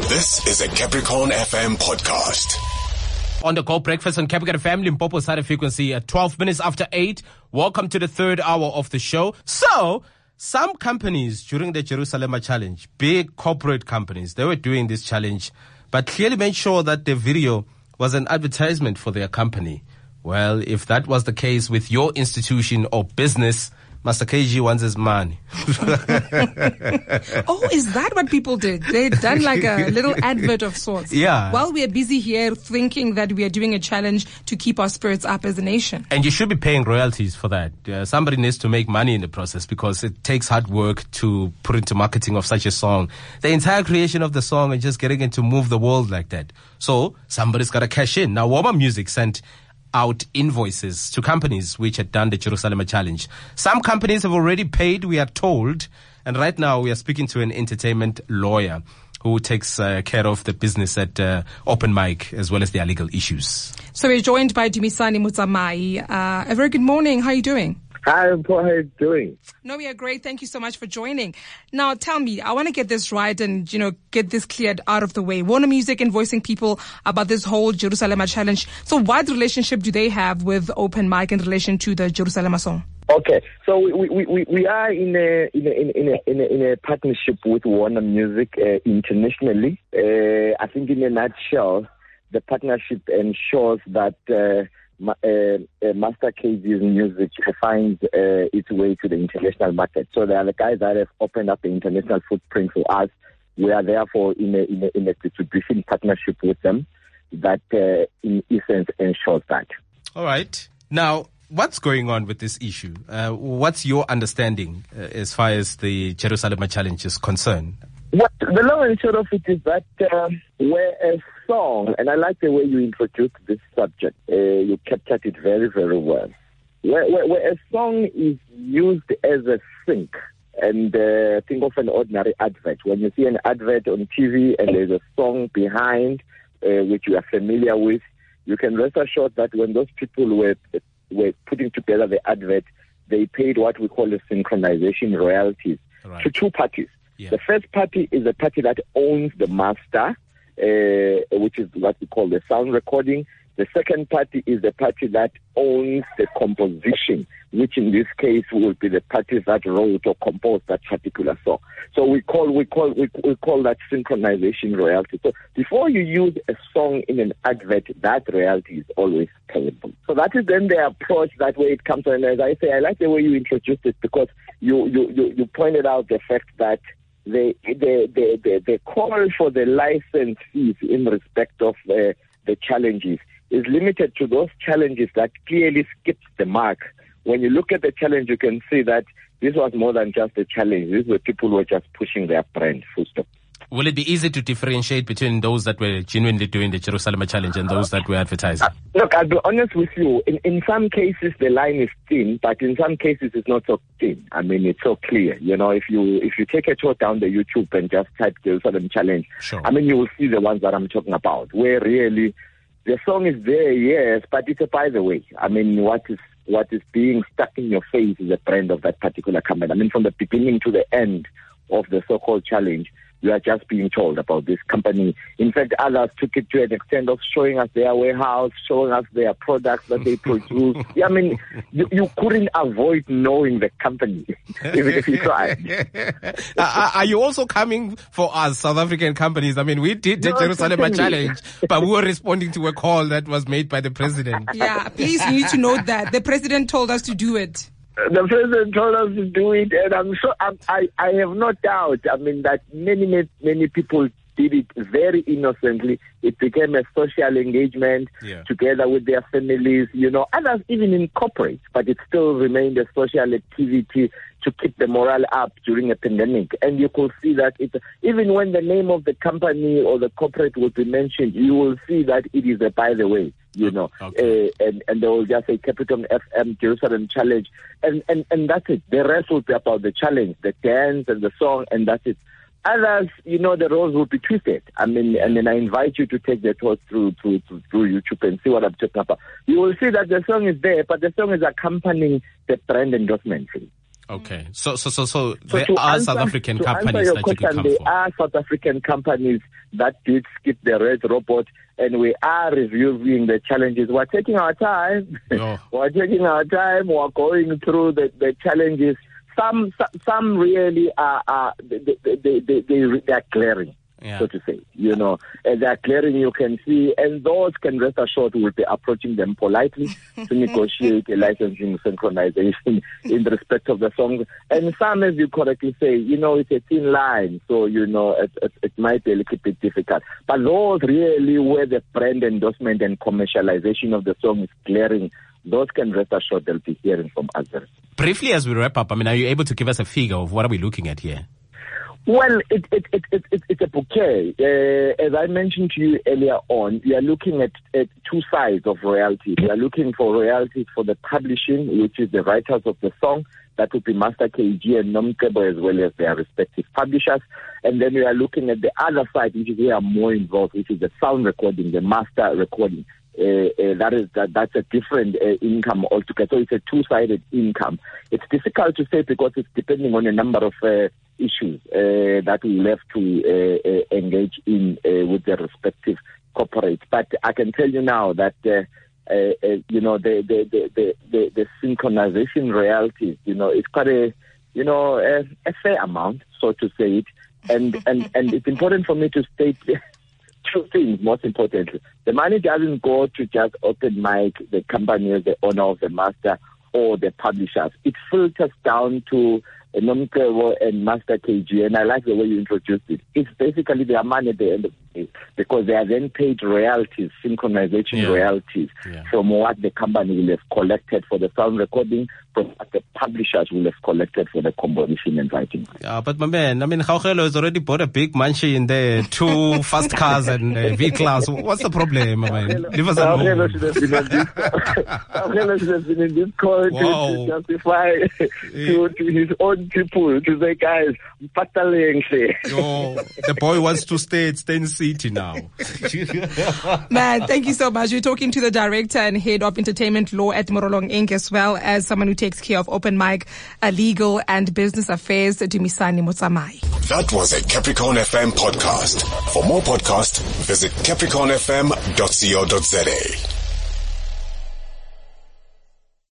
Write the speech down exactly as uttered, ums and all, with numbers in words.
This is a Capricorn F M podcast. On the Go Breakfast on Capricorn F M, Limpopo Side Frequency at twelve minutes after eight. Welcome to the third hour of the show. So, some companies during the Jerusalem Challenge, big corporate companies, they were doing this challenge, but clearly made sure that the video was an advertisement for their company. Well, if that was the case with your institution or business, Master K G wants his money. Oh, is that what people did? They'd done like a little advert of sorts. Yeah. While we are busy here thinking that we are doing a challenge to keep our spirits up as a nation. And you should be paying royalties for that. Uh, somebody needs to make money in the process because it takes hard work to put into marketing of such a song. The entire creation of the song and just getting it to move the world like that. So somebody's got to cash in. Now, Warmer Music sent out invoices to companies which had done the Jerusalem Challenge. Some companies have already paid, we are told, and right now we are speaking to an entertainment lawyer who takes uh, care of the business at uh, Open Mic as well as their legal issues. So we're joined by Dumisani Mutsamai. Uh, a very good morning. How are you doing? Hi, how are you doing? No, we are great. Thank you so much for joining. Now, tell me, I want to get this right and, you know, get this cleared out of the way. Warner Music invoicing people about this whole Jerusalem Challenge. So what relationship do they have with Open Mic in relation to the Jerusalem song? Okay, so we we, we, we are in a in a, in a in a in a partnership with Warner Music uh, internationally. Uh, I think in a nutshell, the partnership ensures that Uh, Uh, uh, Master K G's music finds uh, its way to the international market. So there are the guys that have opened up the international footprint for us. We are therefore in a, in a, in a distribution partnership with them that uh, in essence ensures that. All right. Now, what's going on with this issue? Uh, what's your understanding uh, as far as the Jerusalem Challenge is concerned? What the long and short of it is that um, where a song, and I like the way you introduced this subject, uh, you captured it very, very well. Where, where, where a song is used as a sync, and uh, think of an ordinary advert. When you see an advert on T V and there's a song behind, uh, which you are familiar with, you can rest assured that when those people were were putting together the advert, they paid what we call a synchronization royalties right. to two parties. Yeah. The first party is the party that owns the master, uh, which is what we call the sound recording. The second party is the party that owns the composition, which in this case will be the parties that wrote or composed that particular song. So we call we call we, we call that synchronization royalty. So before you use a song in an advert, that royalty is always payable. So that is then the approach that way it comes. And as I say, I like the way you introduced it because you you you, you pointed out the fact that The, the, the, the, the call for the license fees in respect of uh, the challenges is limited to those challenges that clearly skipped the mark. When you look at the challenge, you can see that this was more than just a challenge. These were people who were just pushing their brand, full stop. Will it be easy to differentiate between those that were genuinely doing the Jerusalem Challenge and those that were advertising? Uh, look, I'll be honest with you. In, in some cases, the line is thin, but in some cases, it's not so thin. I mean, it's so clear. You know, if you if you take a tour down the YouTube and just type Jerusalem Challenge, sure. I mean, you will see the ones that I'm talking about, where really the song is there, yes, but it's a by the way. I mean, what is what is being stuck in your face is the brand of that particular company. I mean, from the beginning to the end of the so-called challenge, you are just being told about this company. In fact, others took it to an extent of showing us their warehouse, showing us their products that they produce. Yeah, I mean, you, you couldn't avoid knowing the company, even if you tried. uh, are you also coming for us, South African companies? I mean, we did the no, Jerusalem Challenge, but we were responding to a call that was made by the president. Yeah, please, you need to note that. The president told us to do it. The president told us to do it, and I'm sure I'm, I I have no doubt. I mean that many many, many people did it very innocently. It became a social engagement yeah. together with their families. You know, others even incorporate, but it still remained a social activity to keep the morale up during a pandemic. And you could see that it, even when the name of the company or the corporate will be mentioned, you will see that it is a by the way. You know, okay. uh, and, and they will just say Capricorn F M Jerusalem Challenge, and, and, and that's it. The rest will be about the challenge, the dance and the song, and that's it. Others, you know, the roles will be twisted. I mean, and then I invite you to take the tour through, through, through, through YouTube and see what I'm talking about. You will see that the song is there, but the song is accompanying the brand endorsement fee. Okay. So, so, so, so, So there to are answer- South African to companies answer your that you could question, come there for. are South African companies that did skip the red robot, and we are reviewing the challenges. We're taking our time. Oh. We're taking our time. We're going through the, the challenges. Some some really are, are they, they, they, they, they, they are clearing. Yeah. So to say, you know, and they're clearing, you can see, and those can rest assured we'll be approaching them politely to negotiate a licensing synchronization in respect of the songs. And some, as you correctly say, you know, it's a thin line, so, you know, it, it, it might be a little bit difficult. But those really where the brand endorsement and commercialization of the song is clearing, those can rest assured they'll be hearing from others. Briefly, as we wrap up, I mean, are you able to give us a figure of what are we looking at here? Well, it, it, it, it, it, it's a bouquet. Uh, as I mentioned to you earlier on, we are looking at, at two sides of royalties. We are looking for royalties for the publishing, which is the writers of the song. That would be Master K G and Nomcebo, as well as their respective publishers. And then we are looking at the other side, which is where I'm more involved, which is the sound recording, the master recording. Uh, uh, that is that, that's a different uh, income altogether. So it's a two-sided income. It's difficult to say because it's depending on a number of uh, issues uh, that we have to uh, uh, engage in uh, with the respective corporates. But I can tell you now that uh, uh, uh, you know the the, the the the the synchronization royalties, you know, it's quite a you know a, a fair amount, so to say it, and and and it's important for me to state two things. Most importantly, the money doesn't go to just Open Mic, the company, the owner of the master, or the publishers. It filters down to Nomcebo and Master K G, and I like the way you introduced it. It's basically their money at the end of the day, because they are then paid royalties, synchronization Yeah. royalties, Yeah. from what the company will have collected for the sound recording, from what the publishers will have collected for the composition and writing. Yeah, but my man, I mean, Gaugelo has already bought a big mansion in there, two fast cars and uh, V-Class. What's the problem, my man? Leave us alone. Gaugelo should have been in this, Gaugelo should have been in this call Wow. to, to justify to, to his own people, to say, guys, mpataling hle." Yo, the boy wants to stay at Stain City now. Man, thank you so much. You're talking to the director and head of entertainment law at Morolong Incorporated, as well as someone who takes care of Open Mic, uh, legal and business affairs, Dumisani Motsamai. That was a Capricorn F M podcast. For more podcasts, visit capricorn f m dot co dot za.